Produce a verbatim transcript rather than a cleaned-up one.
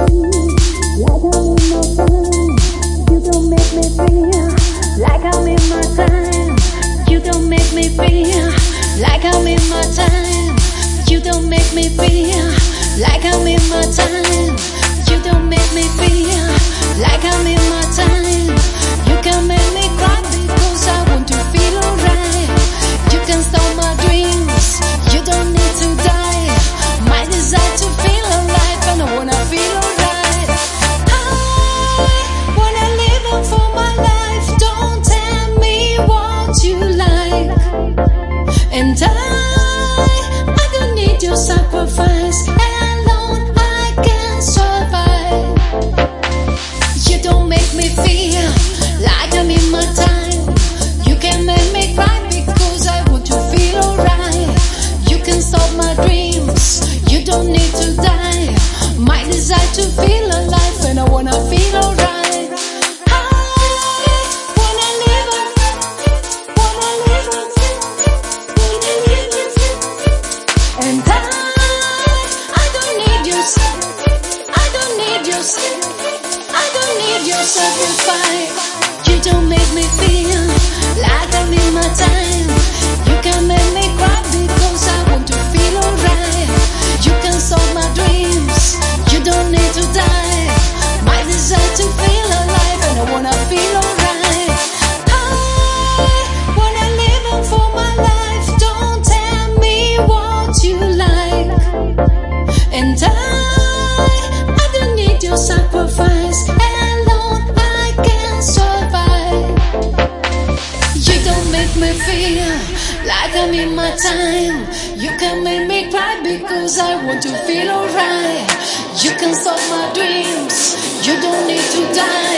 Like I'm in my time. You don't make me feel like I'm in my time. You don't make me feel like I'm in my time. You can make me cry because I want to feel alright. You can stop my dreams. You don't need to die. My desire to feel alive and I wanna feel alright. I wanna live on for my life. Don't tell me what you like. And I, I don't need your sacrifice. Alone I can survive. You don't make me feel like I'm in my time. You can make me cry because I want to feel alright. You can stop my dreams. You don't need to die. My desire to feel alive and I wanna feel alright. Sacrifice. You don't make me feel like I'm in my time. You can make me cry because I want to feel alright. You can solve my dreams. You don't need to die. My desire to feel alive and I wanna feel alright. I wanna live on for my life. Don't tell me what you like. And I, I don't need your sacrifice. Me feel like I'm in my time. You can make me cry because I want to feel alright. You can solve my dreams. You don't need to die.